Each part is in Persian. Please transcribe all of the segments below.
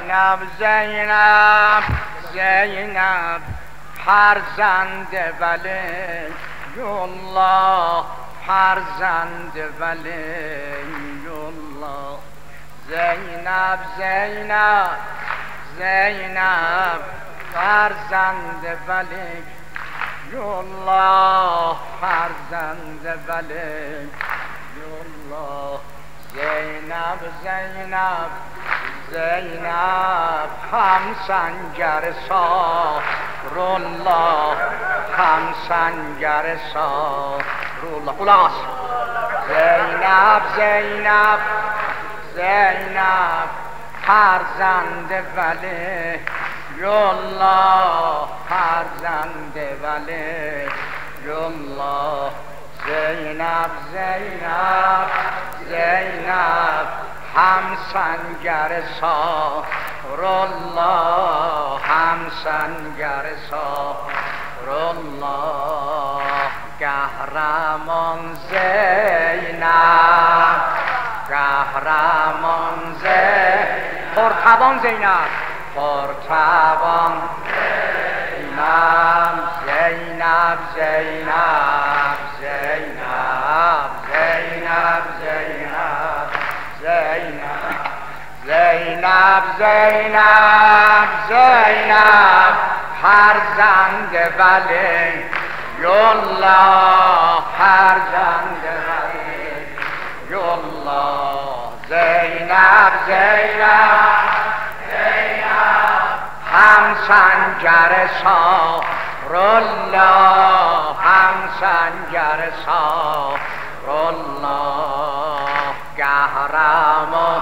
زینب زینب زینب فرزند ولی الله فرزند ولی الله زینب زینب زینب فرزند ولی الله فرزند ولی الله زینب زینب زینب همسنگر سار الله همسنگر سار الله خلاص زینب زینب زینب فرزند ولی الله فرزند ولی الله زینب زینب زینب همسنگر سار الله همسنگر سار الله قهرمان زینب قهرمان زینب پرتوان زینب پرتوان زینب زینب زینب زینب زینب زینب زینب زینب زینب فرزند ولی الله فرزند ولی الله زینب زینب زینب همسنگر سار الله همسنگر سار الله قهرمان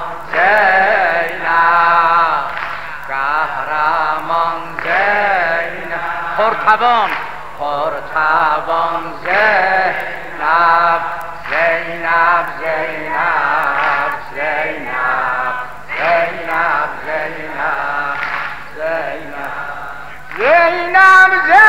زینب قهرمان زینب پرتوان پرتوان زینب زینب زینب زینب زینب زینب زینب زینب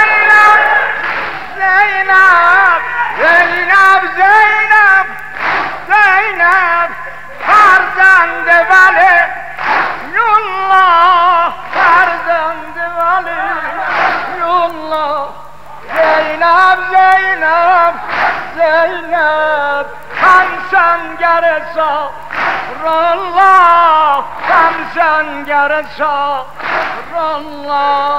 زینب زینب زینب زینب فرزند ولی الله فرزند ولی الله زینب زینب زینب همسنگر سار الله همسنگر سار الله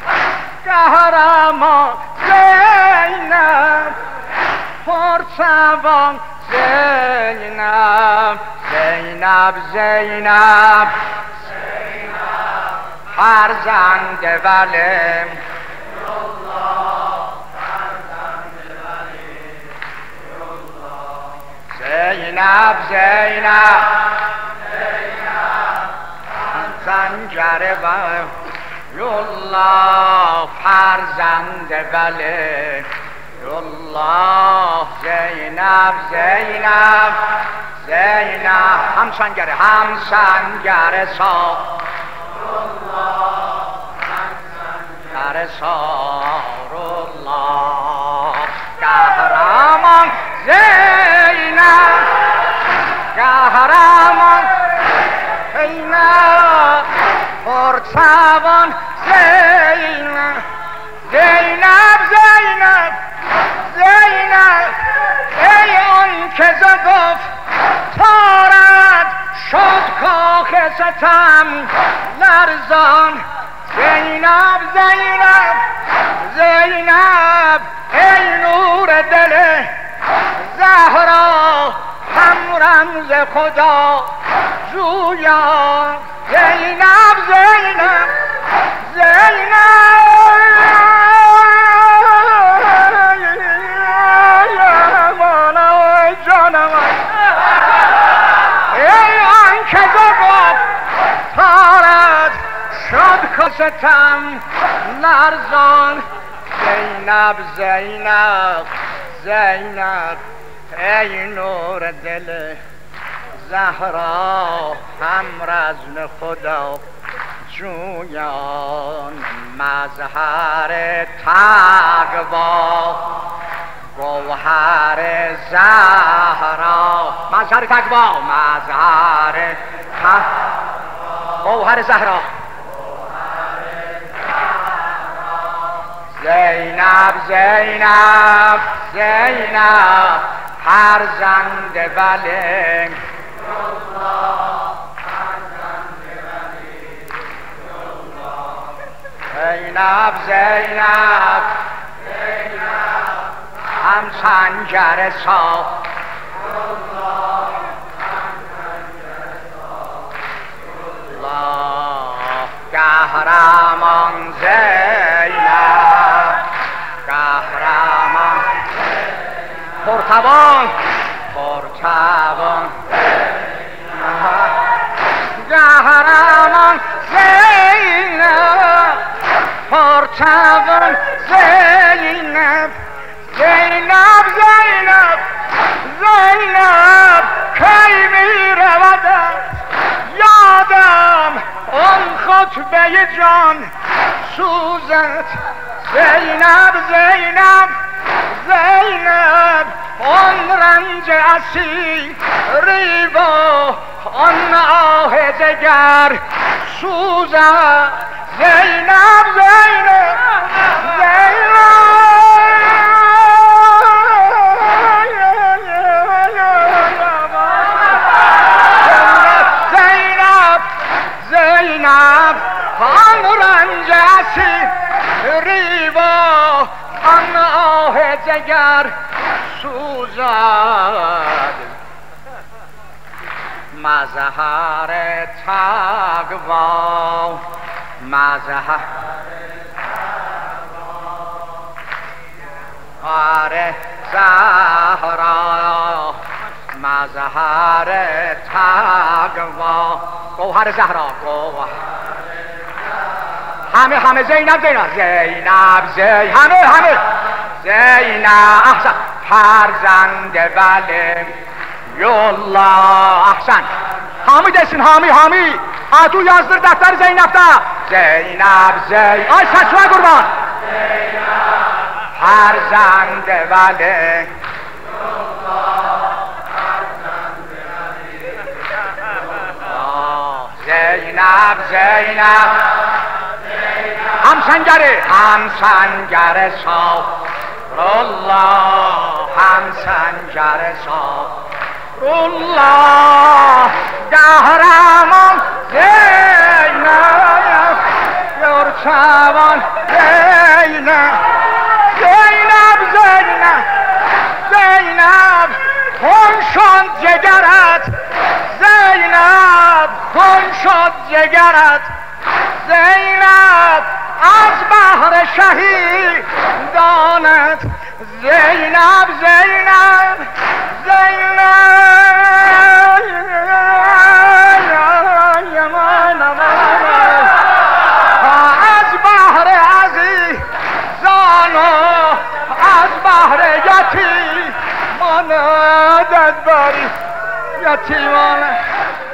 قهرمان زینب پرتوان زینب زینب زینب زینب فرزند ولی الله فرزند ولی الله زینب زینب زینب همسنگر ولی الله فرزند ولی الله زینب زینب زینب همسنگر سار الله همسنگر سار الله قهرمان زینب قهرمان زینب پرتوان زینب زینب زینب زینب ای آن که ز گفتارت شد کاخ ستم لرزان زینب زینب زینب ای نور دل زهرا هم رمز خدا جویان زینب زینب زینب ستم لرزان زینب زینب زینب ای نور دل زهرا هم رزم خدا جویان مظهر تقوا گوهر زهرا مظهر تقوا مظهر تقوا گوهر زهرا زینب زینب زینب فرزند ولی زینب زینب هم سنجر سا قهرمان زینب قهرمان پرتوان پرتوان قهرمان زینب پرتوان زینب زینب زینب زینب کی می رودم یادم آن خطبه جان سوزد زینب زینب زینب آن رنج اسیری و آن آه دگر سوزد زینب زینب زینب آن رنج اسیری و آن آه جگر سوزد مظهر تقوا مظهر زهرا مظهر تقوا گوهر زهرا گوهر همه زینب زینب زینب زینب همه زینب احسن فرزند ولی یالله احسن حامی desin حامی تو yazdır دفتر زینب'da زینب زینب ay saçma kurban فرزند ولی زینب زینب هم سنگر الله هم سنگر الله قهرمان زینب یرچوان زینب زینب زینب زینب خون شد جگرت زینب خون شد جگرت زینب از بحر شهیدانت زینب زینب از بحر عزیزان و از بحر یتیمانت بری یتیمانت